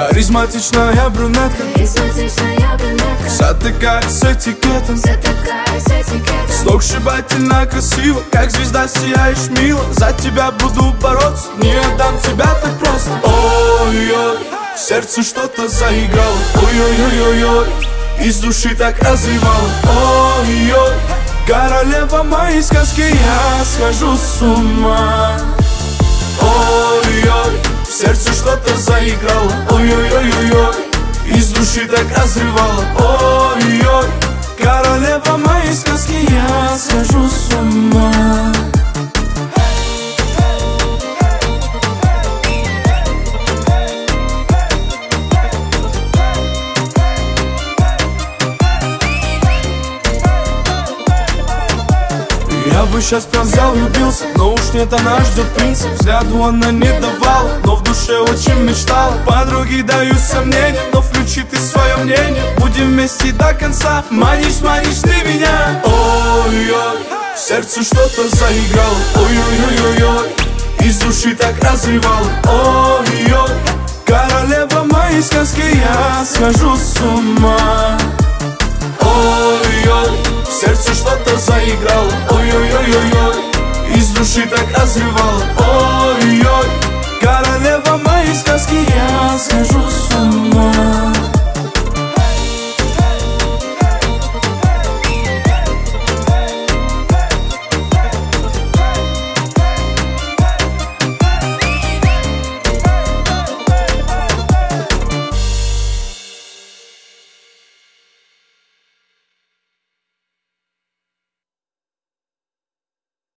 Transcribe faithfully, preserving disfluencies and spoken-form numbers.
Харизматичная брюнетка, Харизматичная брюнетка, вся такая с этикетом, вся такая с этикетом. сногсшибательно красиво, как звезда сияешь мило. За тебя буду бороться, не отдам тебя так просто. Ой-ой, в сердце что-то заиграло. Ой-ой-ой-ой-ой, из души так разрывало. Ой-ой, королева моей сказки, я схожу с ума. Ой-ой, в сердце что-то заиграло. Ой-ой-ой-ой-ой, из души так разрывало. Ой-ой, королева моей сказки, я схожу с ума. Я бы сейчас прям взял, влюбился, но уж нет, она ждет принца. Взгляду она не давала, но в душе очень мечтала. Подруги дают сомнения, но включи ты свое мнение. Будем вместе до конца, манишь, манишь ты меня. Ой-ой, в сердце что-то заиграло. Ой-ой-ой-ой-ой, из души так разрывало. Ой-ой, королева моей сказки, я схожу с ума. Ой-ой, в сердце что-то заиграло. Ой-ой-ой-ой-ой, из души так разрывало. Ой-ой, королева моей сказки, я схожу с ума.